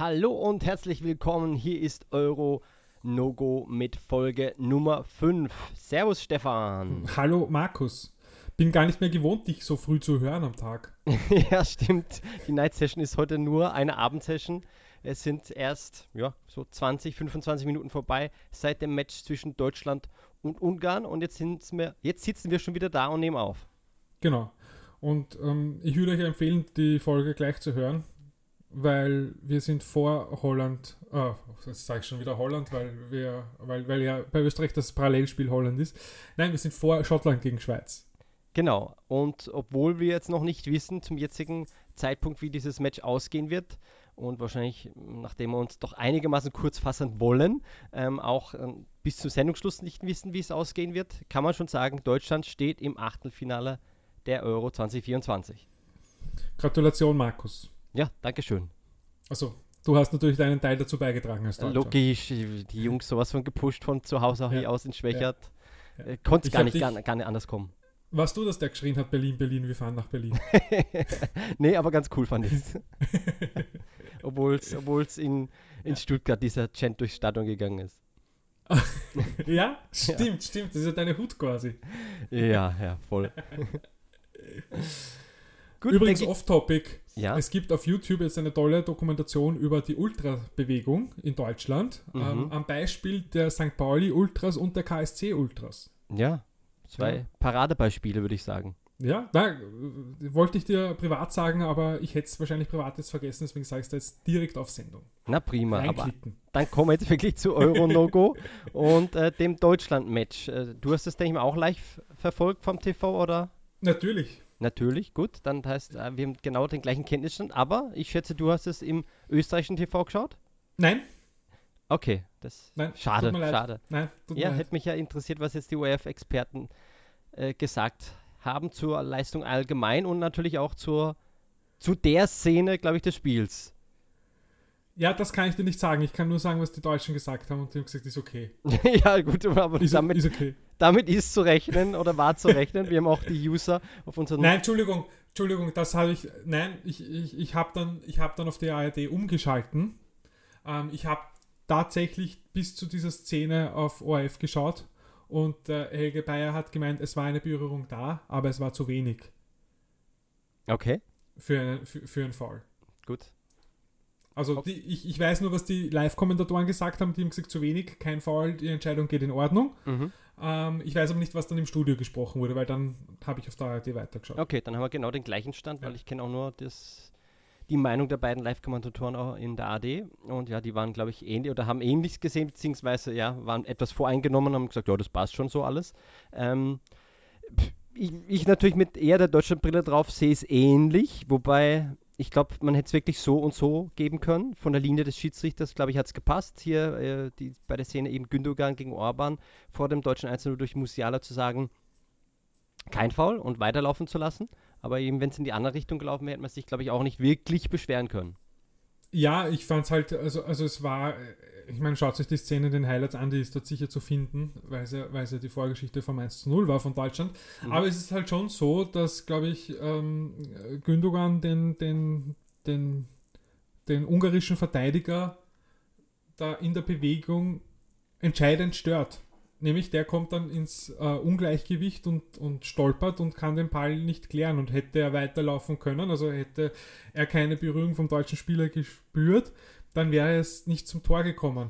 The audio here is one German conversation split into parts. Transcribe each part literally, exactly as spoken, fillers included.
Hallo und herzlich willkommen. Hier ist Euro No Go mit Folge Nummer fünf. Servus Stefan. Hallo Markus. Bin gar nicht mehr gewohnt, dich so früh zu hören am Tag. Ja, stimmt. Die Night Session ist heute nur eine Abendsession. Es sind erst ja, so zwanzig, fünfundzwanzig Minuten vorbei seit dem Match zwischen Deutschland und Ungarn. Und jetzt, sind's wir, jetzt sitzen wir schon wieder da und nehmen auf. Genau. Und ähm, ich würde euch empfehlen, die Folge gleich zu hören, weil wir sind vor Holland, äh, jetzt sage ich schon wieder Holland, weil wir, weil, weil ja bei Österreich das Parallelspiel Holland ist. Nein, wir sind vor Schottland gegen Schweiz. Genau. Und obwohl wir jetzt noch nicht wissen zum jetzigen Zeitpunkt, wie dieses Match ausgehen wird, und wahrscheinlich, nachdem wir uns doch einigermaßen kurz fassen wollen, ähm, auch ähm, bis zum Sendungsschluss nicht wissen, wie es ausgehen wird, kann man schon sagen, Deutschland steht im Achtelfinale der Euro zwanzig vierundzwanzig. Gratulation, Markus. Ja, dankeschön. Also, du hast natürlich deinen Teil dazu beigetragen als Deutscher. Logisch, die Jungs sowas von gepusht von zu Hause Ja. aus in Schwächert. Ja. Äh, Konnte es Ich gar hab nicht, dich- gar, gar nicht anders kommen. Warst du das, der geschrien hat, Berlin, Berlin, wir fahren nach Berlin? Nee, aber ganz cool fand ich es. Obwohl es in, in Stuttgart dieser Chant durchs Stadion gegangen ist. Ja, stimmt, stimmt. Das ist ja deine Hut quasi. Ja, ja, voll. Gut, Übrigens denke- off-topic. Ja. Es gibt auf YouTube jetzt eine tolle Dokumentation über die Ultra-Bewegung in Deutschland. Mhm. Ähm, am Beispiel der Sankt Pauli-Ultras und der K S C-Ultras. Ja, zwei Ja. Paradebeispiele, würde ich sagen. Ja, da äh, wollte ich dir privat sagen, aber ich hätte es wahrscheinlich privat jetzt vergessen, deswegen sage ich es da jetzt direkt auf Sendung. Na prima, aber Reinklicken. dann kommen wir jetzt wirklich zu Euro-No-Go und äh, dem Deutschland-Match. Äh, du hast das, denke ich mal, auch live verfolgt vom T V, oder? Natürlich. Natürlich, gut. Dann heißt, äh, wir haben genau den gleichen Kenntnisstand, aber ich schätze, du hast es im österreichischen T V geschaut? Nein, Okay, das nein. schade, tut mir leid. schade. Nein, tut Ja, mir leid. hätte mich ja interessiert, was jetzt die O R F-Experten äh, gesagt haben zur Leistung allgemein und natürlich auch zur, zu der Szene, glaube ich, des Spiels. Ja, das kann ich dir nicht sagen. Ich kann nur sagen, was die Deutschen gesagt haben und die haben gesagt, ist okay. Ja, gut, aber Ist, damit, ist okay. damit ist zu rechnen oder war zu rechnen. Wir haben auch die User auf unseren... Nein, Entschuldigung, Entschuldigung, das habe ich, nein, ich, ich, ich habe dann, ich hab dann auf die A R D umgeschalten. Ähm, ich habe tatsächlich bis zu dieser Szene auf O R F geschaut und äh, Helge Bayer hat gemeint, es war eine Berührung da, aber es war zu wenig Okay, für, einen, für, für einen Foul. gut. Also Okay. die, ich, ich weiß nur, was die Live-Kommentatoren gesagt haben, die haben gesagt, zu wenig, kein Foul, die Entscheidung geht in Ordnung. Mhm. Ähm, ich weiß aber nicht, was dann im Studio gesprochen wurde, weil dann habe ich auf der A R D weitergeschaut. Okay, dann haben wir genau den gleichen Stand, weil Ja. ich kenne auch nur das, die Meinung der beiden Live-Kommentatoren auch in der A D. Und ja, die waren, glaube ich, ähnlich oder haben ähnliches gesehen, beziehungsweise ja, waren etwas voreingenommen und haben gesagt, ja, das passt schon so alles. Ähm, pf, ich, ich natürlich mit eher der Deutschlandbrille drauf sehe es ähnlich, wobei ich glaube, man hätte es wirklich so und so geben können. Von der Linie des Schiedsrichters, glaube ich, hat es gepasst. Hier äh, die, bei der Szene eben Gündogan gegen Orban vor dem deutschen eins zu null durch Musiala zu sagen, kein Foul und weiterlaufen zu lassen. Aber eben, wenn es in die andere Richtung gelaufen wäre, hätte man sich, glaube ich, auch nicht wirklich beschweren können. Ja, ich fand es halt, also, also es war, äh, ich meine, schaut euch die Szene in den Highlights an, die ist dort sicher zu finden, weil es ja, weil es ja die Vorgeschichte vom eins zu null war von Deutschland. Mhm. Aber es ist halt schon so, dass, glaube ich, ähm, Gündogan den, den, den, den ungarischen Verteidiger da in der Bewegung entscheidend stört. Nämlich der kommt dann ins äh, Ungleichgewicht und, und stolpert und kann den Ball nicht klären. Und hätte er weiterlaufen können, also hätte er keine Berührung vom deutschen Spieler gespürt, dann wäre es nicht zum Tor gekommen.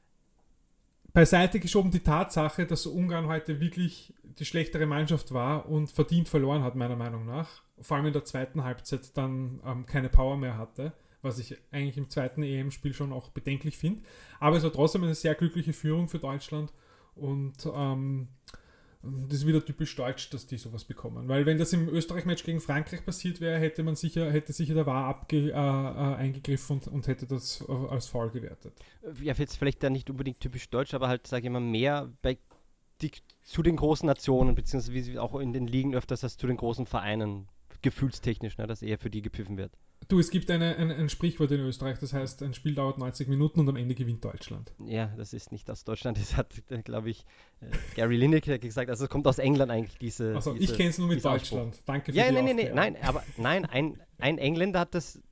Beiseite geschoben die Tatsache, dass Ungarn heute wirklich die schlechtere Mannschaft war und verdient verloren hat, meiner Meinung nach. Vor allem in der zweiten Halbzeit dann ähm, keine Power mehr hatte, was ich eigentlich im zweiten E M-Spiel schon auch bedenklich finde. Aber es war trotzdem eine sehr glückliche Führung für Deutschland. Und ähm, das ist wieder typisch deutsch, dass die sowas bekommen. Weil wenn das im Österreich-Match gegen Frankreich passiert wäre, hätte man sicher, hätte sicher der V A R abge, äh, äh, eingegriffen und, und hätte das äh, als Foul gewertet. Ja, jetzt vielleicht dann nicht unbedingt typisch deutsch, aber halt, sage ich mal, mehr bei die, zu den großen Nationen, beziehungsweise wie sie auch in den Ligen öfters als zu den großen Vereinen, gefühlstechnisch, ne, dass eher für die gepfiffen wird. Du, es gibt eine, ein, ein Sprichwort in Österreich, das heißt, ein Spiel dauert neunzig Minuten und am Ende gewinnt Deutschland. Ja, das ist nicht aus Deutschland, das hat, glaube ich, äh, Gary Lineker gesagt, also es kommt aus England eigentlich, diese Also diese, ich kenne es nur mit dieser Deutschland. Danke für Ja, die nein, nein, nein, Aufklärung. nein, aber nein, ein, ein Engländer hat das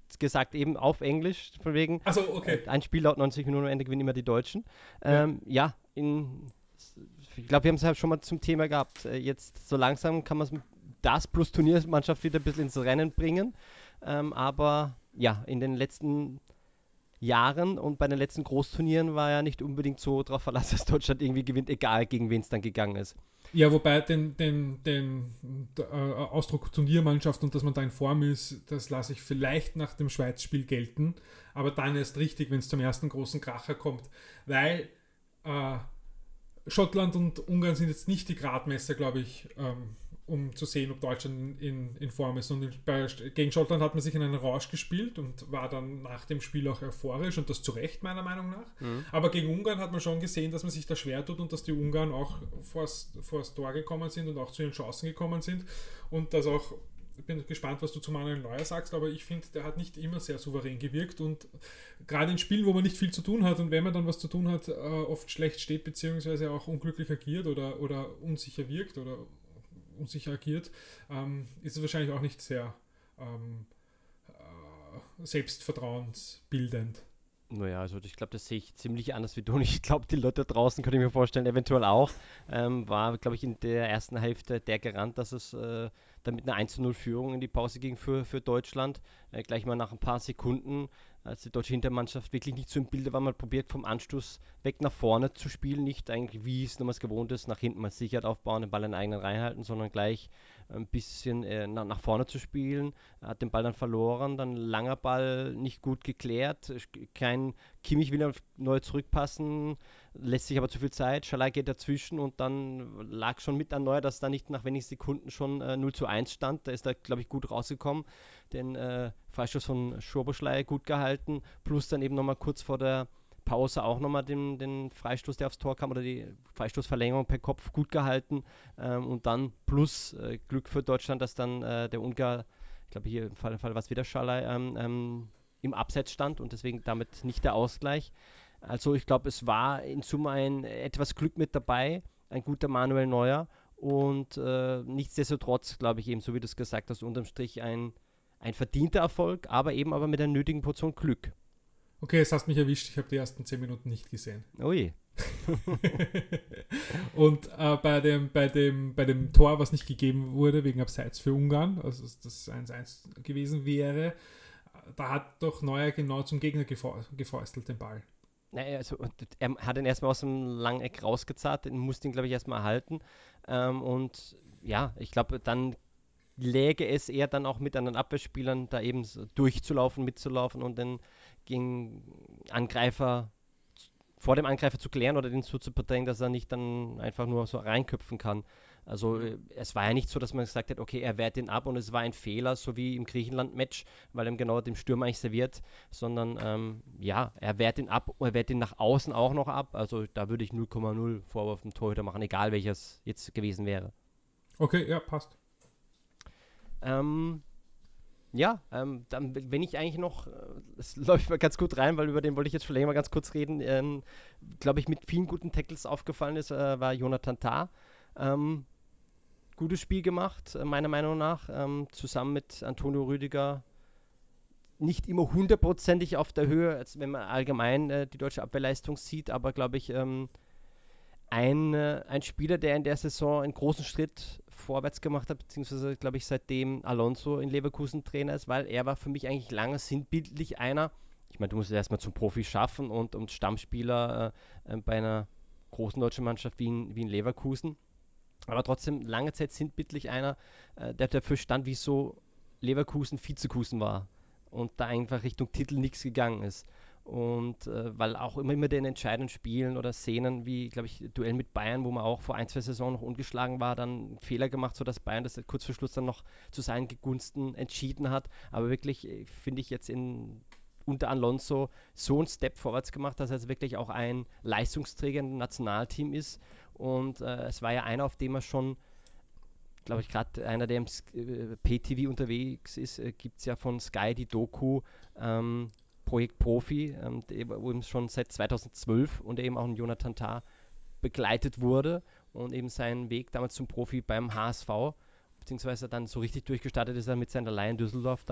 gesagt eben auf Englisch, von wegen, also okay. äh, ein Spiel dauert neunzig Minuten, am Ende gewinnen immer die Deutschen. Ähm, ja. ja, in, ich glaube, wir haben es ja schon mal zum Thema gehabt. Äh, jetzt so langsam kann man das plus Turniermannschaft wieder ein bisschen ins Rennen bringen. Ähm, aber ja, in den letzten Jahren und bei den letzten Großturnieren war ja nicht unbedingt so darauf verlassen, dass Deutschland irgendwie gewinnt, egal gegen wen es dann gegangen ist. Ja, wobei den, den, den äh, Ausdruck Turniermannschaft und dass man da in Form ist, das lasse ich vielleicht nach dem Schweiz-Spiel gelten, aber dann erst richtig, wenn es zum ersten großen Kracher kommt, weil äh, Schottland und Ungarn sind jetzt nicht die Gradmesser, glaube ich, ähm, um zu sehen, ob Deutschland in, in Form ist. Und in, bei, gegen Schottland hat man sich in einen Rausch gespielt und war dann nach dem Spiel auch euphorisch und das zu Recht, meiner Meinung nach. Mhm. Aber gegen Ungarn hat man schon gesehen, dass man sich da schwer tut und dass die Ungarn auch vors, vors Tor gekommen sind und auch zu ihren Chancen gekommen sind. Und das auch, ich bin gespannt, was du zu Manuel Neuer sagst, aber ich finde, der hat nicht immer sehr souverän gewirkt und gerade in Spielen, wo man nicht viel zu tun hat und wenn man dann was zu tun hat, oft schlecht steht, beziehungsweise auch unglücklich agiert oder, oder unsicher wirkt oder unsicher agiert, ähm, ist es wahrscheinlich auch nicht sehr ähm, äh, selbstvertrauensbildend. Naja, also ich glaube, das sehe ich ziemlich anders wie du. Und ich glaube, die Leute da draußen, könnte ich mir vorstellen, eventuell auch, ähm, war, glaube ich, in der ersten Hälfte der Garant, dass es äh, dann mit einer eins zu null Führung in die Pause ging für, für Deutschland. Äh, gleich mal nach ein paar Sekunden, als die deutsche Hintermannschaft wirklich nicht so im Bilde war, mal probiert vom Anstoß weg nach vorne zu spielen, nicht eigentlich wie es nochmals gewohnt ist, nach hinten mal Sicherheit aufbauen, den Ball in den eigenen reinhalten, sondern gleich ein bisschen äh, nach, nach vorne zu spielen, hat den Ball dann verloren, dann langer Ball nicht gut geklärt, kein Kimmich will neu zurückpassen, lässt sich aber zu viel Zeit, Schalai geht dazwischen und dann lag schon mit an Neuer, dass da nicht nach wenigen Sekunden schon äh, null zu eins stand, da ist er, glaube ich, gut rausgekommen, den äh, Freistoß von Schoboschlei gut gehalten, plus dann eben nochmal kurz vor der Pause auch nochmal den, den Freistoß, der aufs Tor kam, oder die Freistoßverlängerung per Kopf gut gehalten ähm, und dann plus äh, Glück für Deutschland, dass dann äh, der Ungar, ich glaube hier im Fall, Fall war es wieder Schalai, ähm, ähm, im Abseits stand und deswegen damit nicht der Ausgleich. Also ich glaube, es war in Summe ein etwas Glück mit dabei, ein guter Manuel Neuer und äh, nichtsdestotrotz, glaube ich eben, so wie du es gesagt hast, unterm Strich ein, ein verdienter Erfolg, aber eben aber mit einer nötigen Portion Glück. Okay, es hast mich erwischt, ich habe die ersten zehn Minuten nicht gesehen. Ui. Und äh, bei, dem, bei, dem, bei dem Tor, was nicht gegeben wurde, wegen Abseits für Ungarn, also das eins eins gewesen wäre, da hat doch Neuer genau zum Gegner gefäustelt, den Ball. Naja, also er hat ihn erstmal aus dem langen Eck rausgezahlt, den musste ihn, glaube ich, erstmal erhalten. Ähm, und ja, ich glaube, dann läge es eher dann auch mit anderen Abwehrspielern, da eben so durchzulaufen, mitzulaufen und den gegen Angreifer, vor dem Angreifer zu klären oder den so zu verdrängen, dass er nicht dann einfach nur so reinköpfen kann. Also mhm. es war ja nicht so, dass man gesagt hat, okay, er wehrt den ab und es war ein Fehler, so wie im Griechenland-Match, weil er genau dem Stürmer eigentlich serviert, sondern ähm, ja, er wehrt ihn ab, er wehrt ihn nach außen auch noch ab. Also da würde ich null Komma null Vorwurf dem Torhüter machen, egal welches jetzt gewesen wäre. Okay, ja, passt. Ähm, ja, ähm, dann, wenn ich eigentlich noch, es äh, läuft mal ganz gut rein, weil über den wollte ich jetzt schon länger mal ganz kurz reden, ähm, glaube ich, mit vielen guten Tackles aufgefallen ist, äh, war Jonathan Tah. Ähm, gutes Spiel gemacht, äh, meiner Meinung nach, ähm, zusammen mit Antonio Rüdiger. Nicht immer hundertprozentig auf der Höhe, als wenn man allgemein äh, die deutsche Abwehrleistung sieht, aber glaube ich, ähm, ein, äh, ein Spieler, der in der Saison einen großen Schritt vorwärts gemacht hat, beziehungsweise glaube ich seitdem Alonso in Leverkusen Trainer ist, weil er war für mich eigentlich lange sinnbildlich einer, ich meine, du musst es erstmal zum Profi schaffen und, und Stammspieler äh, äh, bei einer großen deutschen Mannschaft wie in, wie in Leverkusen, aber trotzdem lange Zeit sinnbildlich einer, äh, der dafür stand, wie so Leverkusen Vizekusen war und da einfach Richtung Titel nichts gegangen ist. Und äh, weil auch immer, immer den entscheidenden Spielen oder Szenen wie, glaube ich, Duell mit Bayern, wo man auch vor ein, zwei Saisonen noch ungeschlagen war, dann einen Fehler gemacht, sodass Bayern das kurz vor Schluss dann noch zu seinen Gunsten entschieden hat. Aber wirklich, finde ich jetzt in unter Alonso so einen Step vorwärts gemacht, dass er jetzt wirklich auch ein Leistungsträger im Nationalteam ist. Und äh, es war ja einer, auf dem er schon, glaube ich, gerade einer, der im äh, P T V unterwegs ist, äh, gibt es ja von Sky die Doku, ähm, Projekt Profi, ähm, wo eben schon seit zweitausendzwölf und eben auch ein Jonathan Tah begleitet wurde und eben seinen Weg damals zum Profi beim H S V, beziehungsweise dann so richtig durchgestartet ist er mit seiner Leihe in Düsseldorf dann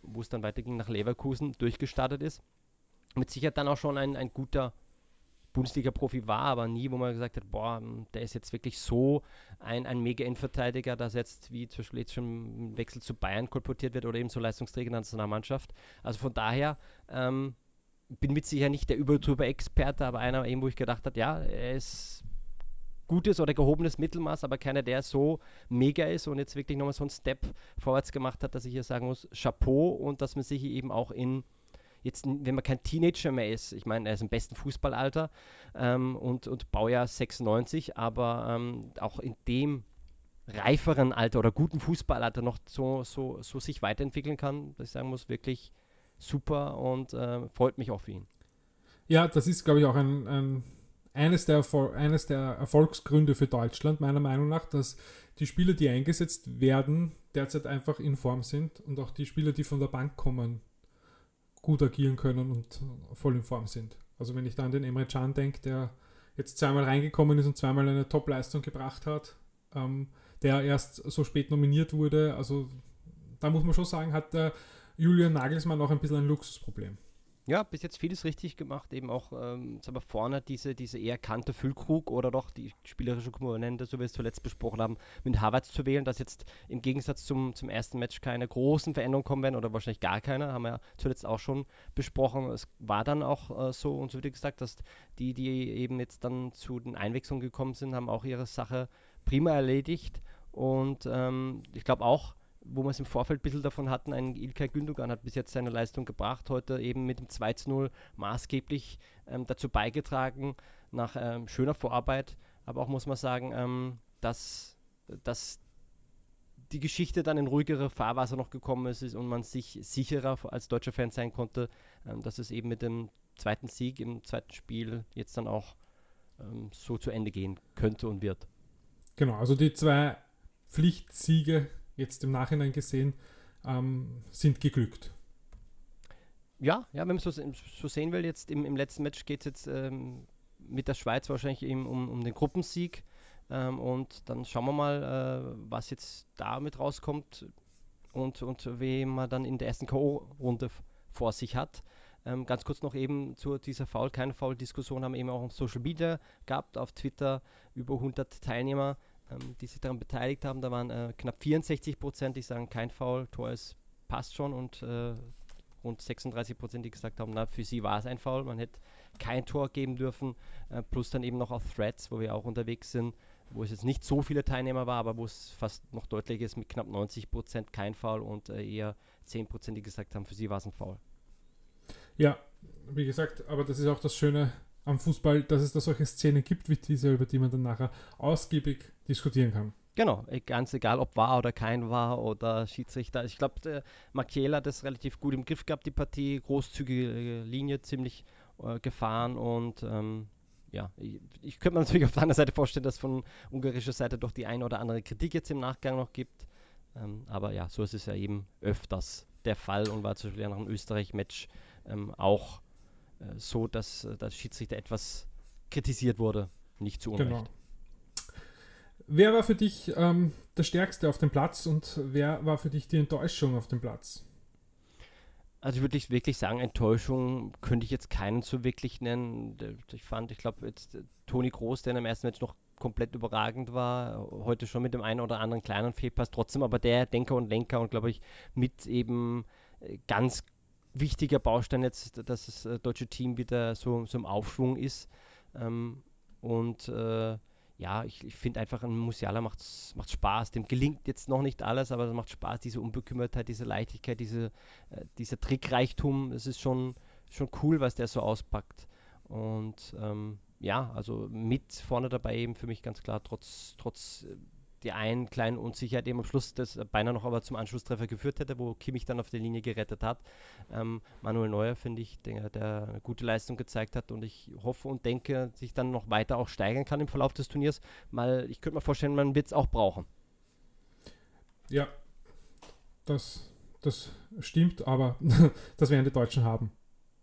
wo es dann weiterging nach Leverkusen, durchgestartet ist. Mit Sicherheit dann auch schon ein, ein guter Bundesliga-Profi war, aber nie, wo man gesagt hat, boah, der ist jetzt wirklich so ein, ein Mega-Innenverteidiger, dass jetzt, wie zum Beispiel jetzt schon ein Wechsel zu Bayern kolportiert wird oder eben so Leistungsträger in der Nationalmannschaft. Also von daher ähm, bin mit Sicherheit nicht der Über-Drüber-Experte, aber einer eben, wo ich gedacht habe, ja, er ist gutes oder gehobenes Mittelmaß, aber keiner, der so mega ist und jetzt wirklich nochmal so einen Step vorwärts gemacht hat, dass ich hier sagen muss, Chapeau, und dass man sich eben auch in jetzt, wenn man kein Teenager mehr ist, ich meine, er ist im besten Fußballalter ähm, und, und Baujahr sechsundneunzig, aber ähm, auch in dem reiferen Alter oder guten Fußballalter noch so, so, so sich weiterentwickeln kann, dass ich sagen muss, wirklich super, und äh, freut mich auch für ihn. Ja, das ist, glaube ich, auch ein, ein, eines, der Erfol- eines der Erfolgsgründe für Deutschland, meiner Meinung nach, dass die Spieler, die eingesetzt werden, derzeit einfach in Form sind, und auch die Spieler, die von der Bank kommen, gut agieren können und voll in Form sind. Also wenn ich da an den Emre Can denke, der jetzt zweimal reingekommen ist und zweimal eine Top-Leistung gebracht hat, ähm, der erst so spät nominiert wurde, also da muss man schon sagen, hat der Julian Nagelsmann auch ein bisschen ein Luxusproblem. Ja, bis jetzt vieles richtig gemacht, eben auch ähm, aber vorne diese, diese eher Kante Füllkrug oder doch die spielerische Komponente, so wie wir es zuletzt besprochen haben, mit Havertz zu wählen, dass jetzt im Gegensatz zum, zum ersten Match keine großen Veränderungen kommen werden oder wahrscheinlich gar keine, haben wir ja zuletzt auch schon besprochen. Es war dann auch äh, so, und so wie gesagt, dass die, die eben jetzt dann zu den Einwechslungen gekommen sind, haben auch ihre Sache prima erledigt, und ähm, ich glaube auch, wo wir es im Vorfeld ein bisschen davon hatten, ein İlkay Gündogan hat bis jetzt seine Leistung gebracht, heute eben mit dem zwei zu null maßgeblich ähm, dazu beigetragen, nach ähm, schöner Vorarbeit, aber auch muss man sagen, ähm, dass, dass die Geschichte dann in ruhigere Fahrwasser noch gekommen ist und man sich sicherer als deutscher Fan sein konnte, ähm, dass es eben mit dem zweiten Sieg im zweiten Spiel jetzt dann auch ähm, so zu Ende gehen könnte und wird. Genau, also die zwei Pflichtsiege jetzt im Nachhinein gesehen, ähm, sind geglückt. Ja, ja, wenn man so, so sehen will, jetzt im, im letzten Match geht es jetzt ähm, mit der Schweiz wahrscheinlich eben um, um den Gruppensieg. Ähm, und dann schauen wir mal, äh, was jetzt damit rauskommt und, und wen man dann in der ersten K O-Runde f- vor sich hat. Ähm, ganz kurz noch eben zu dieser Foul, keine Foul-Diskussion haben wir eben auch auf Social Media gehabt, auf Twitter über hundert Teilnehmer, ähm, die sich daran beteiligt haben. Da waren äh, knapp vierundsechzig Prozent, die sagen, kein Foul, Tor ist, passt schon, und äh, rund sechsunddreißig Prozent, die gesagt haben, na, für sie war es ein Foul, man hätte kein Tor geben dürfen, äh, plus dann eben noch auf Threads, wo wir auch unterwegs sind, wo es jetzt nicht so viele Teilnehmer war, aber wo es fast noch deutlich ist, mit knapp neunzig Prozent kein Foul und äh, eher zehn Prozent, die gesagt haben, für sie war es ein Foul. Ja, wie gesagt, aber das ist auch das Schöne am Fußball, dass es da solche Szenen gibt wie diese, über die man dann nachher ausgiebig diskutieren kann. Genau, ganz egal, ob war oder kein war oder Schiedsrichter. Ich glaube, der Makiela hat das relativ gut im Griff gehabt, die Partie, großzügige Linie, ziemlich äh, gefahren, und ähm, ja, ich, ich könnte mir natürlich auf der anderen Seite vorstellen, dass von ungarischer Seite doch die eine oder andere Kritik jetzt im Nachgang noch gibt. Ähm, aber ja, so ist es ja eben öfters der Fall, und war zum Beispiel nach dem Österreich-Match ähm, auch äh, so, dass äh, das Schiedsrichter etwas kritisiert wurde, nicht zu Unrecht. Genau. Wer war für dich ähm, der Stärkste auf dem Platz und wer war für dich die Enttäuschung auf dem Platz? Also ich würde wirklich sagen, Enttäuschung könnte ich jetzt keinen so wirklich nennen. Ich fand, ich glaube jetzt äh, Toni Kroos, der im ersten Match noch komplett überragend war, heute schon mit dem einen oder anderen kleinen Fehlpass, trotzdem aber der Denker und Lenker und glaube ich mit eben äh, ganz wichtiger Baustein jetzt, dass das äh, deutsche Team wieder so, so im Aufschwung ist. Ähm, und äh, ja, ich, ich finde einfach, ein Musiala macht macht Spaß. Dem gelingt jetzt noch nicht alles, aber es macht Spaß, diese Unbekümmertheit, diese Leichtigkeit, diese, äh, dieser Trickreichtum. Es ist schon, schon cool, was der so auspackt. Und ähm, ja, also mit vorne dabei eben für mich ganz klar, trotz, trotz äh, der einen kleinen Unsicherheit eben am Schluss, das beinahe noch aber zum Anschlusstreffer geführt hätte, wo Kimmich dann auf der Linie gerettet hat. Ähm, Manuel Neuer, finde ich, der, der eine gute Leistung gezeigt hat, und ich hoffe und denke, sich dann noch weiter auch steigern kann im Verlauf des Turniers, weil ich könnte mir vorstellen, man wird es auch brauchen. Ja, das, das stimmt, aber das werden die Deutschen haben.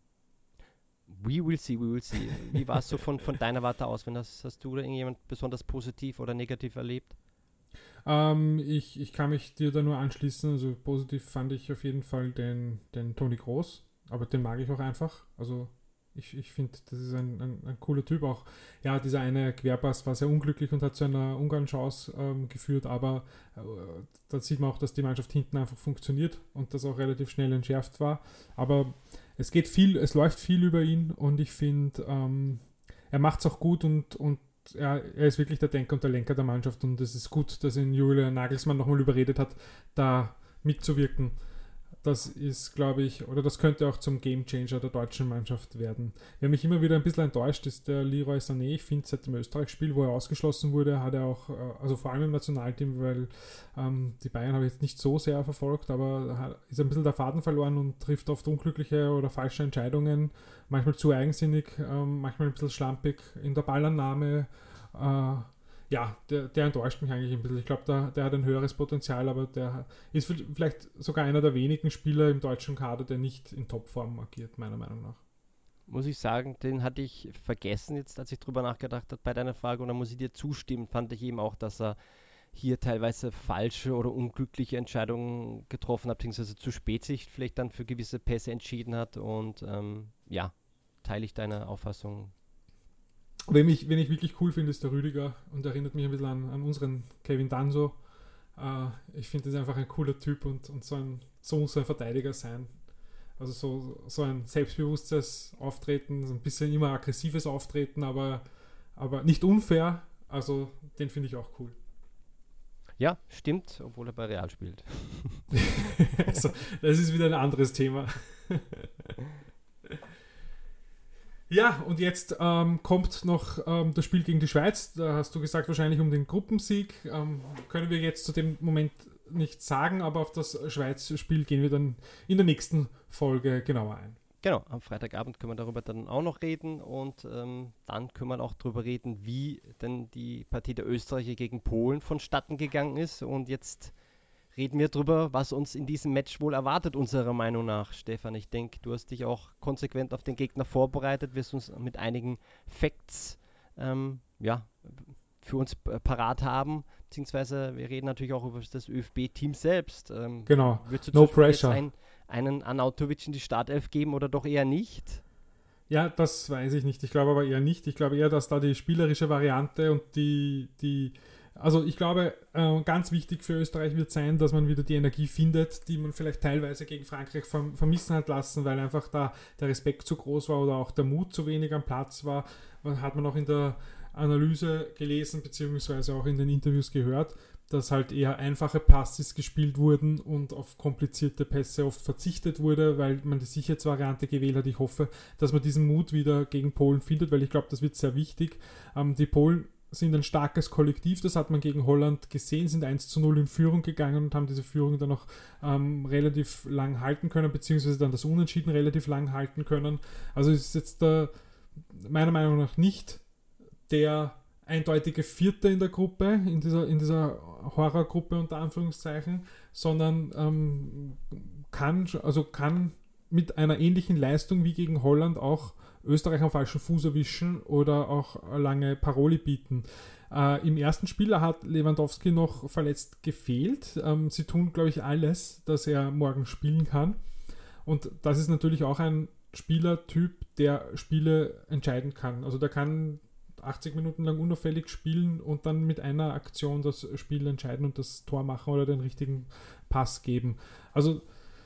We will see, we will see. Wie war es so von, von deiner Warte aus? Wenn das, hast du oder irgendjemand besonders positiv oder negativ erlebt? Ähm, ich, ich kann mich dir da nur anschließen. Also positiv fand ich auf jeden Fall den, den Toni Kroos, aber den mag ich auch einfach. Also ich, ich finde, das ist ein, ein, ein cooler Typ. Auch ja, dieser eine Querpass war sehr unglücklich und hat zu einer Ungarn-Chance ähm, geführt, aber äh, da sieht man auch, dass die Mannschaft hinten einfach funktioniert und das auch relativ schnell entschärft war. Aber es geht viel, es läuft viel über ihn und ich finde, ähm, er macht es auch gut und, und er, er ist wirklich der Denker und der Lenker der Mannschaft und es ist gut, dass ihn Julian Nagelsmann nochmal überredet hat, da mitzuwirken. Das ist, glaube ich, oder das könnte auch zum Gamechanger der deutschen Mannschaft werden. Wer mich immer wieder ein bisschen enttäuscht, ist der Leroy Sané. Ich finde, seit dem Österreich-Spiel, wo er ausgeschlossen wurde, hat er auch, also vor allem im Nationalteam, weil ähm, die Bayern habe ich jetzt nicht so sehr verfolgt, aber ist ein bisschen der Faden verloren und trifft oft unglückliche oder falsche Entscheidungen. Manchmal zu eigensinnig, ähm, manchmal ein bisschen schlampig in der Ballannahme. Äh, ja, der, der enttäuscht mich eigentlich ein bisschen. Ich glaube, der, der hat ein höheres Potenzial, aber der ist vielleicht sogar einer der wenigen Spieler im deutschen Kader, der nicht in Topform agiert, meiner Meinung nach. Muss ich sagen, den hatte ich vergessen jetzt, als ich drüber nachgedacht habe bei deiner Frage und da muss ich dir zustimmen, fand ich eben auch, dass er hier teilweise falsche oder unglückliche Entscheidungen getroffen hat, beziehungsweise zu spät sich vielleicht dann für gewisse Pässe entschieden hat und ähm, ja, teile ich deine Auffassung. Wen ich, wen ich wirklich cool finde, ist der Rüdiger und erinnert mich ein bisschen an, an unseren Kevin Danso. Äh, ich finde, das ist einfach ein cooler Typ und, und so, ein, so muss ein Verteidiger sein. Also so, so ein selbstbewusstes Auftreten, so ein bisschen immer aggressives Auftreten, aber, aber nicht unfair. Also den finde ich auch cool. Ja, stimmt, obwohl er bei Real spielt. Also, das ist wieder ein anderes Thema. Ja, und jetzt ähm, kommt noch ähm, das Spiel gegen die Schweiz. Da hast du gesagt, wahrscheinlich um den Gruppensieg. Ähm, können wir jetzt zu dem Moment nicht sagen, aber auf das Schweiz-Spiel gehen wir dann in der nächsten Folge genauer ein. Genau, am Freitagabend können wir darüber dann auch noch reden und ähm, dann können wir auch darüber reden, wie denn die Partie der Österreicher gegen Polen vonstatten gegangen ist. Und jetzt reden wir darüber, was uns in diesem Match wohl erwartet, unserer Meinung nach. Stefan, ich denke, du hast dich auch konsequent auf den Gegner vorbereitet, wirst uns mit einigen Facts ähm, ja, für uns parat haben, beziehungsweise wir reden natürlich auch über das ÖFB-Team selbst. Ähm, genau, würdest du no pressure. Jetzt ein, einen Arnautovic in die Startelf geben oder doch eher nicht? Ja, das weiß ich nicht. Ich glaube aber eher nicht. Ich glaube eher, dass da die spielerische Variante und die, die also ich glaube, äh, ganz wichtig für Österreich wird sein, dass man wieder die Energie findet, die man vielleicht teilweise gegen Frankreich verm- vermissen hat lassen, weil einfach da der Respekt zu groß war oder auch der Mut zu wenig am Platz war. Hat man auch in der Analyse gelesen, beziehungsweise auch in den Interviews gehört, dass halt eher einfache Passes gespielt wurden und auf komplizierte Pässe oft verzichtet wurde, weil man die Sicherheitsvariante gewählt hat. Ich hoffe, dass man diesen Mut wieder gegen Polen findet, weil ich glaube, das wird sehr wichtig. Ähm, die Polen sind ein starkes Kollektiv, das hat man gegen Holland gesehen, sind eins zu null in Führung gegangen und haben diese Führung dann noch ähm, relativ lang halten können, beziehungsweise dann das Unentschieden relativ lang halten können. Also ist jetzt äh, meiner Meinung nach nicht der eindeutige Vierte in der Gruppe, in dieser, in dieser Horrorgruppe unter Anführungszeichen, sondern ähm, kann, also kann mit einer ähnlichen Leistung wie gegen Holland auch Österreich am falschen Fuß erwischen oder auch lange Paroli bieten. Äh, Im ersten Spiel hat Lewandowski noch verletzt gefehlt. Ähm, sie tun, glaube ich, alles, dass er morgen spielen kann. Und das ist natürlich auch ein Spielertyp, der Spiele entscheiden kann. Also der kann achtzig Minuten lang unauffällig spielen und dann mit einer Aktion das Spiel entscheiden und das Tor machen oder den richtigen Pass geben. Also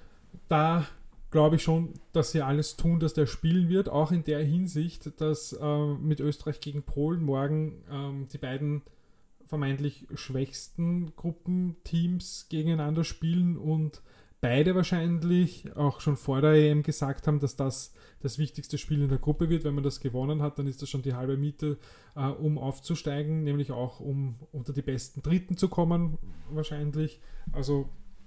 da glaube ich schon, dass sie alles tun, dass der spielen wird, auch in der Hinsicht, dass äh, mit Österreich gegen Polen morgen ähm, die beiden vermeintlich schwächsten Gruppenteams gegeneinander spielen und beide wahrscheinlich auch schon vor der E M gesagt haben, dass das das wichtigste Spiel in der Gruppe wird. Wenn man das gewonnen hat, dann ist das schon die halbe Miete, äh, um aufzusteigen, nämlich auch um unter die besten Dritten zu kommen, wahrscheinlich. Also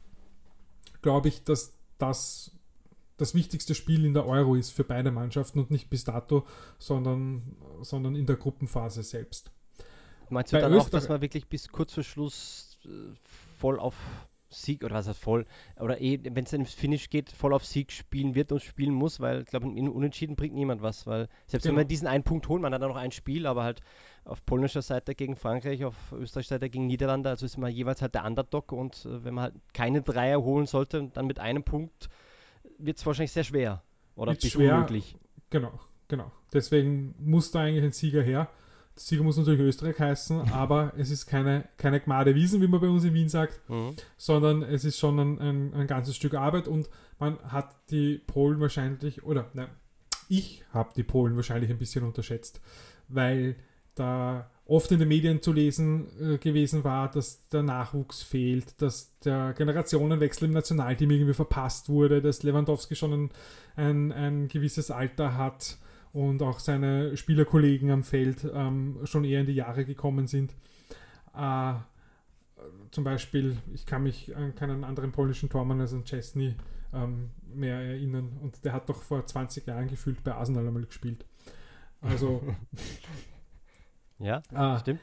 glaube ich, dass das das wichtigste Spiel in der Euro ist für beide Mannschaften und nicht bis dato, sondern, sondern in der Gruppenphase selbst. Meinst du Bei dann Österreich- auch, dass man wirklich bis kurz vor Schluss äh, voll auf Sieg, oder was heißt voll, oder eh, wenn es ins Finish geht, voll auf Sieg spielen wird und spielen muss, weil ich glaube, in Unentschieden bringt niemand was, weil selbst genau. wenn wir diesen einen Punkt holen, man hat dann noch ein Spiel, aber halt auf polnischer Seite gegen Frankreich, auf österreichischer Seite gegen Niederlande, also ist man jeweils halt der Underdog und äh, wenn man halt keine Dreier holen sollte, dann mit einem Punkt wird es wahrscheinlich sehr schwer oder Ist bis schwer, unmöglich. Genau, genau. Deswegen muss da eigentlich ein Sieger her. Der Sieger muss natürlich Österreich heißen, aber es ist keine, keine Gmade Wiesen, wie man bei uns in Wien sagt, Mhm. sondern es ist schon ein, ein, ein ganzes Stück Arbeit und man hat die Polen wahrscheinlich, oder nein, ich habe die Polen wahrscheinlich ein bisschen unterschätzt, weil da oft in den Medien zu lesen äh, gewesen war, dass der Nachwuchs fehlt, dass der Generationenwechsel im Nationalteam irgendwie verpasst wurde, dass Lewandowski schon ein, ein, ein gewisses Alter hat und auch seine Spielerkollegen am Feld ähm, schon eher in die Jahre gekommen sind. Äh, zum Beispiel, ich kann mich an keinen anderen polnischen Tormann als an Szczesny ähm, mehr erinnern und der hat doch vor zwanzig Jahren gefühlt bei Arsenal einmal gespielt. Also Ja, Ah, stimmt.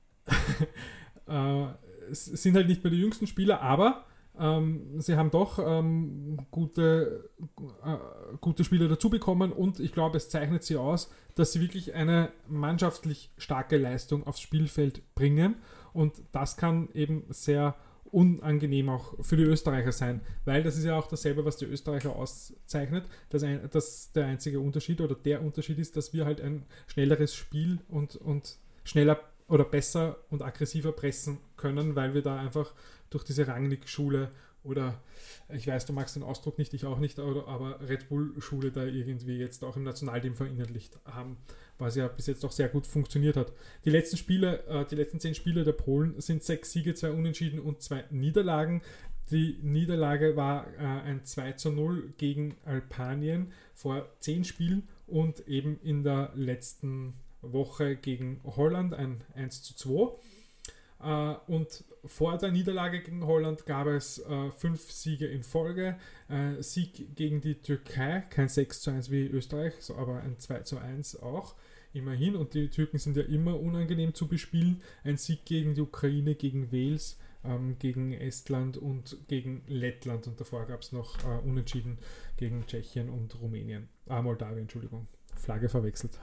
äh, es sind halt nicht mehr die jüngsten Spieler, aber ähm, sie haben doch ähm, gute, äh, gute Spieler dazu bekommen und ich glaube, es zeichnet sie aus, dass sie wirklich eine mannschaftlich starke Leistung aufs Spielfeld bringen und das kann eben sehr unangenehm auch für die Österreicher sein, weil das ist ja auch dasselbe, was die Österreicher auszeichnet. Das, ein, das der einzige Unterschied oder der Unterschied ist, dass wir halt ein schnelleres Spiel und, und schneller oder besser und aggressiver pressen können, weil wir da einfach durch diese Rangnick-Schule oder ich weiß, du magst den Ausdruck nicht, ich auch nicht, aber, aber Red Bull-Schule da irgendwie jetzt auch im Nationalteam verinnerlicht haben, was ja bis jetzt auch sehr gut funktioniert hat. Die letzten Spiele, äh, die letzten zehn Spiele der Polen sind sechs Siege, zwei Unentschieden und zwei Niederlagen. Die Niederlage war äh, ein zwei zu null gegen Albanien vor zehn Spielen und eben in der letzten Woche gegen Holland ein eins zu zwei. Uh, und vor der Niederlage gegen Holland gab es uh, fünf Siege in Folge. Uh, Sieg gegen die Türkei, kein sechs zu eins wie Österreich, so, aber ein zwei zu eins auch, immerhin. Und die Türken sind ja immer unangenehm zu bespielen. Ein Sieg gegen die Ukraine, gegen Wales, um, gegen Estland und gegen Lettland. Und davor gab es noch uh, Unentschieden gegen Tschechien und Rumänien. Ah, Moldawien, Entschuldigung. Flagge verwechselt.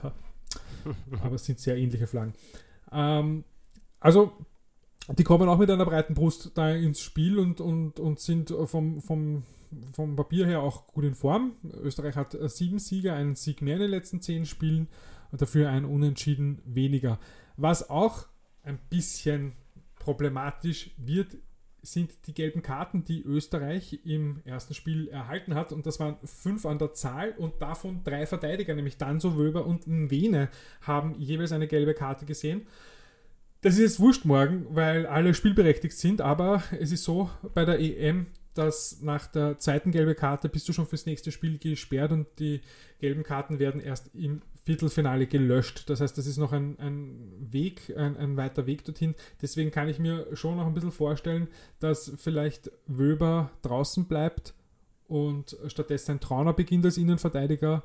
Aber es sind sehr ähnliche Flaggen. Um, also die kommen auch mit einer breiten Brust da ins Spiel und, und, und sind vom, vom, vom Papier her auch gut in Form. Österreich hat sieben Siege, einen Sieg mehr in den letzten zehn Spielen und dafür ein Unentschieden weniger. Was auch ein bisschen problematisch wird, sind die gelben Karten, die Österreich im ersten Spiel erhalten hat. Und das waren fünf an der Zahl und davon drei Verteidiger, nämlich Danso, Wöber und Mwene, haben jeweils eine gelbe Karte gesehen. Das ist jetzt wurscht morgen, weil alle spielberechtigt sind, aber es ist so bei der E M, dass nach der zweiten gelben Karte bist du schon fürs nächste Spiel gesperrt und die gelben Karten werden erst im Viertelfinale gelöscht. Das heißt, das ist noch ein, ein Weg, ein, ein weiter Weg dorthin. Deswegen kann ich mir schon noch ein bisschen vorstellen, dass vielleicht Wöber draußen bleibt und stattdessen ein Trauner beginnt als Innenverteidiger.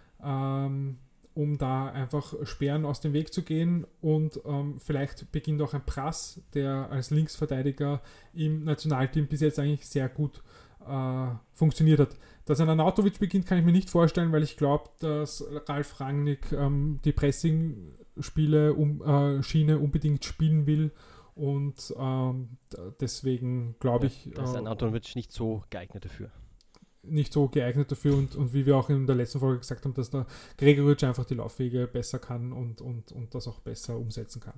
Ähm, um da einfach Sperren aus dem Weg zu gehen und ähm, vielleicht beginnt auch ein Prass, der als Linksverteidiger im Nationalteam bis jetzt eigentlich sehr gut äh, funktioniert hat. Dass ein Arnautovic beginnt, kann ich mir nicht vorstellen, weil ich glaube, dass Ralf Rangnick ähm, die Pressing-Spiele um, äh, Schiene unbedingt spielen will und ähm, deswegen glaube ja, ich... Da ist äh, Arnautovic nicht so geeignet dafür. nicht so geeignet dafür und, und wie wir auch in der letzten Folge gesagt haben, dass der Gregoritsch einfach die Laufwege besser kann und, und, und das auch besser umsetzen kann.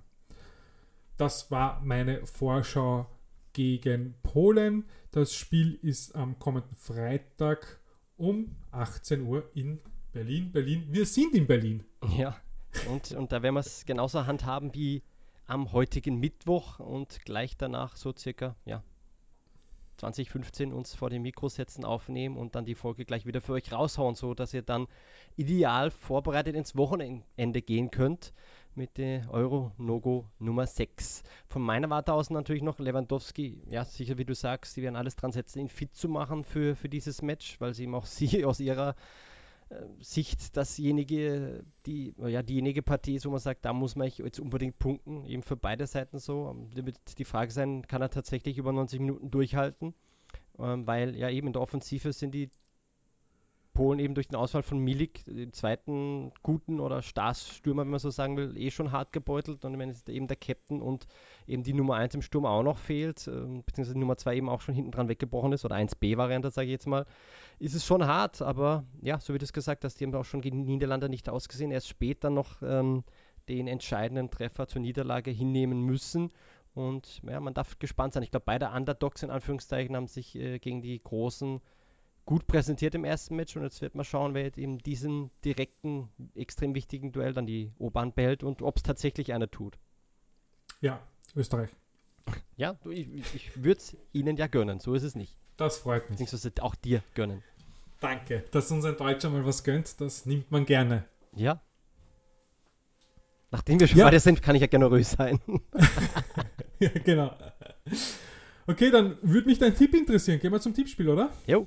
Das war meine Vorschau gegen Polen. Das Spiel ist am kommenden Freitag um achtzehn Uhr in Berlin. Berlin, wir sind in Berlin. Ja, und, und da werden wir es genauso handhaben wie am heutigen Mittwoch und gleich danach so circa, ja, zwanzig fünfzehn uns vor den Mikro setzen, aufnehmen und dann die Folge gleich wieder für euch raushauen, so dass ihr dann ideal vorbereitet ins Wochenende gehen könnt mit der Euro-No-Go Nummer sechs. Von meiner Warte aus natürlich noch Lewandowski, ja sicher wie du sagst, sie werden alles dran setzen, ihn fit zu machen für, für dieses Match, weil sie ihm auch sie aus ihrer äh, Sicht dasjenige, die, ja, diejenige Partie ist, wo man sagt, da muss man jetzt unbedingt punkten, eben für beide Seiten so. Da wird die Frage sein, kann er tatsächlich über neunzig Minuten durchhalten, ähm, weil ja eben in der Offensive sind die Polen eben durch den Ausfall von Milik, den zweiten guten oder Stars-Stürmer, wenn man so sagen will, eh schon hart gebeutelt. Und wenn jetzt eben der Captain und eben die Nummer eins im Sturm auch noch fehlt, äh, beziehungsweise Nummer zwei eben auch schon hinten dran weggebrochen ist, oder eins B-Variante, sage ich jetzt mal, ist es schon hart. Aber ja, so wie du es gesagt hast, die haben auch schon gegen die Niederlande nicht ausgesehen. Erst später noch ähm, den entscheidenden Treffer zur Niederlage hinnehmen müssen. Und ja, man darf gespannt sein. Ich glaube, beide Underdogs in Anführungszeichen haben sich äh, gegen die Großen gut präsentiert im ersten Match. Und jetzt wird man schauen, wer jetzt eben diesen direkten, extrem wichtigen Duell dann die Oberhand behält und ob es tatsächlich einer tut. Ja, Österreich. Ja, du, ich, ich würde es ihnen ja gönnen. So ist es nicht. Das freut mich. Beziehungsweise auch dir gönnen. Danke, dass uns ein Deutscher mal was gönnt. Das nimmt man gerne. Ja. Nachdem wir schon Ja. beide sind, kann ich ja generös sein. Ja, genau. Okay, dann würde mich dein Tipp interessieren. Gehen wir zum Tippspiel, oder? Jo.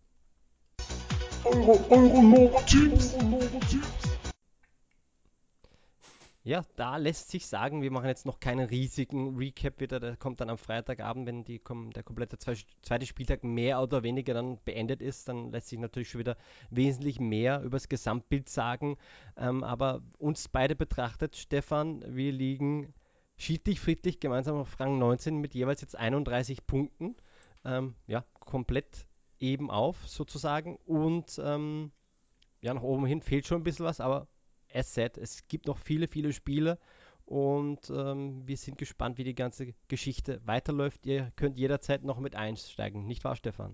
Euro, Euro, Nova Chips. Ja, da lässt sich sagen, wir machen jetzt noch keinen riesigen Recap wieder. Der kommt dann am Freitagabend, wenn die, der komplette zweite Spieltag mehr oder weniger dann beendet ist. Dann lässt sich natürlich schon wieder wesentlich mehr über das Gesamtbild sagen. Ähm, aber uns beide betrachtet, Stefan, wir liegen schiedlich, friedlich gemeinsam auf Rang neunzehn mit jeweils jetzt einunddreißig Punkten. Ähm, ja, komplett eben auf sozusagen. Und ähm, ja, nach oben hin fehlt schon ein bisschen was, aber as said, es gibt noch viele, viele Spiele und ähm, wir sind gespannt, wie die ganze Geschichte weiterläuft. Ihr könnt jederzeit noch mit einsteigen, nicht wahr, Stefan?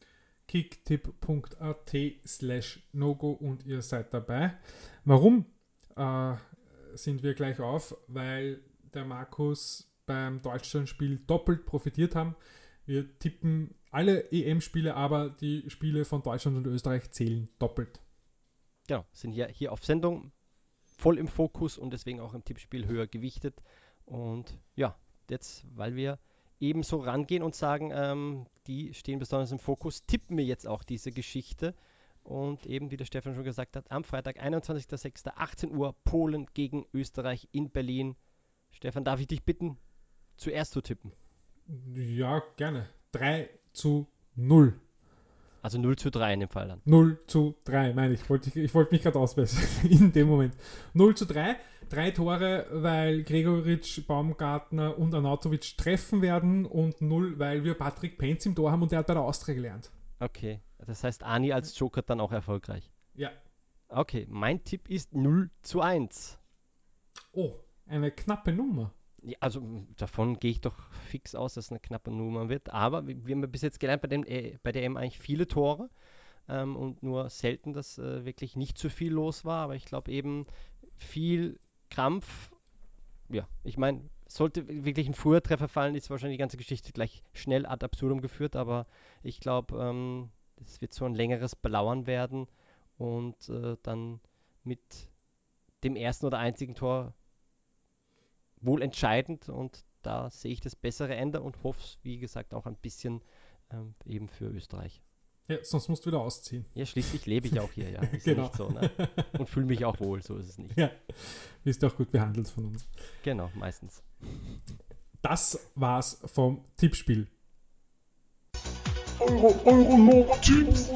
kicktipp.at slash nogo und ihr seid dabei. Warum äh, sind wir gleich auf? Weil der Markus beim Deutschlandspiel doppelt profitiert haben. Wir tippen alle E M-Spiele, aber die Spiele von Deutschland und Österreich zählen doppelt. Genau, sind hier, hier auf Sendung, voll im Fokus und deswegen auch im Tippspiel höher gewichtet. Und ja, jetzt, weil wir ebenso rangehen und sagen, ähm, die stehen besonders im Fokus, tippen wir jetzt auch diese Geschichte. Und eben, wie der Stefan schon gesagt hat, am Freitag, einundzwanzigster sechster achtzehn Uhr, Polen gegen Österreich in Berlin. Stefan, darf ich dich bitten, zuerst zu tippen? Ja, gerne. drei zu null. Also null zu drei in dem Fall dann. null zu drei, meine ich. Wollte ich, ich wollte mich gerade ausbessern in dem Moment. null zu drei. Drei Tore, weil Gregoritsch, Baumgartner und Arnautovic treffen werden und null, weil wir Patrick Penz im Tor haben und der hat bei der Austria gelernt. Okay, das heißt Ani als Joker dann auch erfolgreich. Ja. Okay, mein Tipp ist null zu eins. Oh, eine knappe Nummer. Ja, also davon gehe ich doch fix aus, dass es eine knappe Nummer wird. Aber wir haben bis jetzt gelernt, bei, dem, äh, bei der E M eigentlich viele Tore ähm, und nur selten, dass äh, wirklich nicht zu viel los war. Aber ich glaube eben viel Krampf. Ja, ich meine, sollte wirklich ein früher Treffer fallen, ist wahrscheinlich die ganze Geschichte gleich schnell ad absurdum geführt. Aber ich glaube, ähm, es wird so ein längeres Belauern werden und äh, dann mit dem ersten oder einzigen Tor wohl entscheidend und da sehe ich das bessere Ende und hoffe es, wie gesagt, auch ein bisschen ähm, eben für Österreich. Ja, sonst musst du wieder ausziehen. Ja, schließlich lebe ich auch hier, ja. Ist Genau. ja nicht so, ne? Und fühle mich auch wohl, so ist es nicht. Ja, bist auch gut behandelt von uns. Genau, meistens. Das war's vom Tippspiel. Euro, Euro, Nova Chips.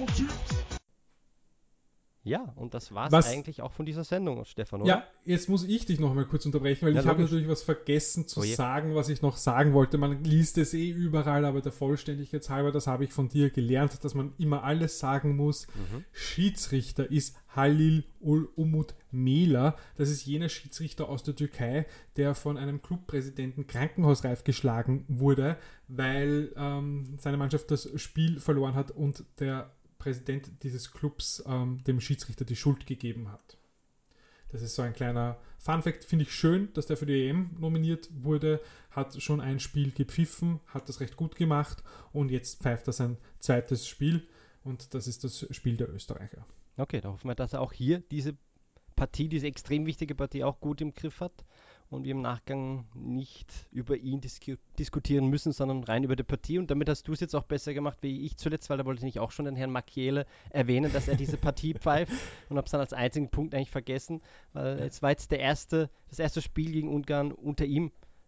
Ja, und das war es Was- eigentlich auch von dieser Sendung, Stefan, oder? Ja, jetzt muss ich dich noch mal kurz unterbrechen, weil Ja, ich habe logisch. natürlich was vergessen zu Oh je. sagen, was ich noch sagen wollte. Man liest es eh überall, aber der Vollständigkeit halber, das habe ich von dir gelernt, dass man immer alles sagen muss. Mhm. Schiedsrichter ist Halil Ul Umut Mela. Das ist jener Schiedsrichter aus der Türkei, der von einem Clubpräsidenten krankenhausreif geschlagen wurde, weil ähm, seine Mannschaft das Spiel verloren hat und der Präsident dieses Clubs ähm, dem Schiedsrichter die Schuld gegeben hat. Das ist so ein kleiner Funfact, finde ich schön, dass der für die E M nominiert wurde, hat schon ein Spiel gepfiffen, hat das recht gut gemacht und jetzt pfeift er sein zweites Spiel und das ist das Spiel der Österreicher. Okay, da hoffen wir, dass er auch hier diese Partie, diese extrem wichtige Partie auch gut im Griff hat und wir im Nachgang nicht über ihn disku- diskutieren müssen, sondern rein über die Partie. Und damit hast du es jetzt auch besser gemacht wie ich zuletzt, weil da wollte ich nicht auch schon den Herrn Makiele erwähnen, dass er diese Partie pfeift und habe es dann als einzigen Punkt eigentlich vergessen, weil es war jetzt der erste, das erste Spiel gegen Ungarn unter ihm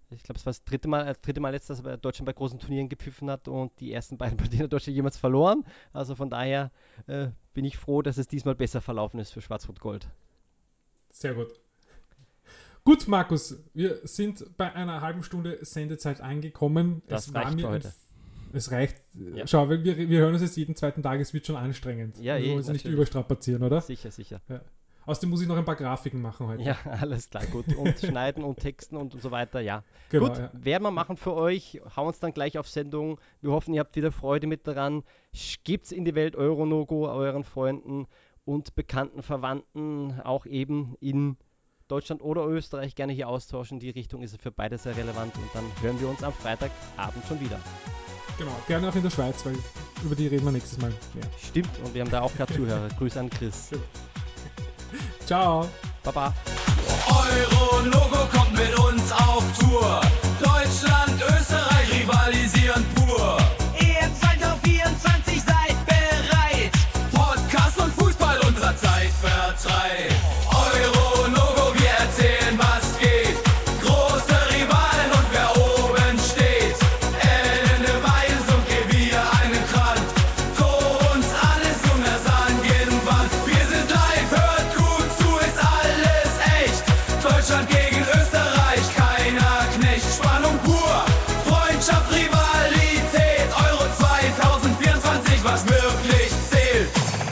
Ich glaube, es war das dritte Mal, das dritte Mal jetzt, dass er Deutschland bei großen Turnieren gepfiffen hat und die ersten beiden Partien hat Deutschland jemals verloren. Also von daher äh, bin ich froh, dass es diesmal besser verlaufen ist für Schwarz-Rot-Gold. Sehr gut. Gut, Markus, wir sind bei einer halben Stunde Sendezeit angekommen. Das es reicht war mir für ein, heute. Es reicht. Ja. Schau, wir, wir hören uns jetzt jeden zweiten Tag, es wird schon anstrengend. Ja, wir eh, wollen uns nicht natürlich. überstrapazieren, oder? Sicher, sicher. Ja. Außerdem muss ich noch ein paar Grafiken machen heute. Ja, alles klar, gut. Und schneiden und texten und, und so weiter, ja. Genau, gut, ja. werden wir machen für euch. Hauen uns dann gleich auf Sendung. Wir hoffen, ihr habt wieder Freude mit daran. Gebt's in die Welt Euronogo euren Freunden und bekannten Verwandten, auch eben in Deutschland oder Österreich, gerne hier austauschen. Die Richtung ist für beide sehr relevant. Und dann hören wir uns am Freitagabend schon wieder. Genau, gerne auch in der Schweiz, weil über die reden wir nächstes Mal mehr. Stimmt, und wir haben da auch gerade Zuhörer. Grüße an Chris. Ciao. Baba. Euro-Logo kommt mit uns auf Tour. Deutschland, Österreich rivalisieren pur. E M zwanzig vierundzwanzig, seid bereit. Podcast und Fußball unserer Zeit vertreibt. Euro-Logo, wir erzählen, was geht. Große Rivalen und wer oben steht. Ende Weiß und Revier einen Kran. Vor uns alles unersangen wann. Wir sind live, hört gut zu, ist alles echt. Deutschland gegen Österreich, keiner Knecht. Spannung pur, Freundschaft, Rivalität. Euro zwanzig vierundzwanzig, was wirklich zählt.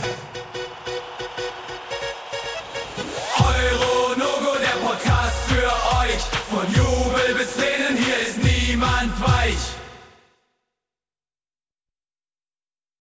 Euro-Logo, der Podcast für euch. Von Jubel bis Tränen, hier ist niemand weich.